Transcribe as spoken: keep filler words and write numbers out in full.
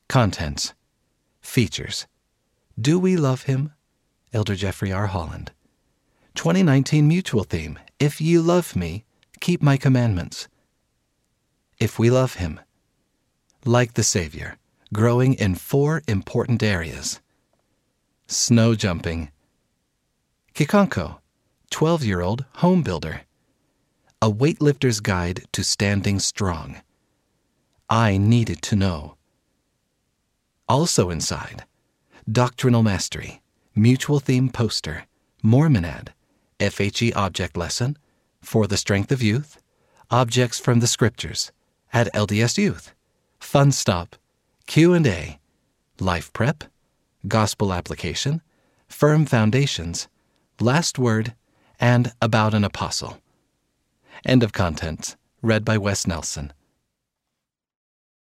Contents. Features. Do we love him? Elder Jeffrey R. Holland. twenty nineteen Mutual Theme. If ye love me, keep my commandments. If we love him. Like the Savior, growing in four important areas. Snow jumping. Kikonko, twelve-year-old home builder. A weightlifter's guide to standing strong. I needed to know. Also inside, Doctrinal Mastery, Mutual Theme Poster, Mormon Ad, F H E Object Lesson, For the Strength of Youth, Objects from the Scriptures, at L D S Youth, Fun Stop, Q and A, Life Prep, Gospel Application, Firm Foundations, Last Word, and About an Apostle. End of contents, read by Wes Nelson.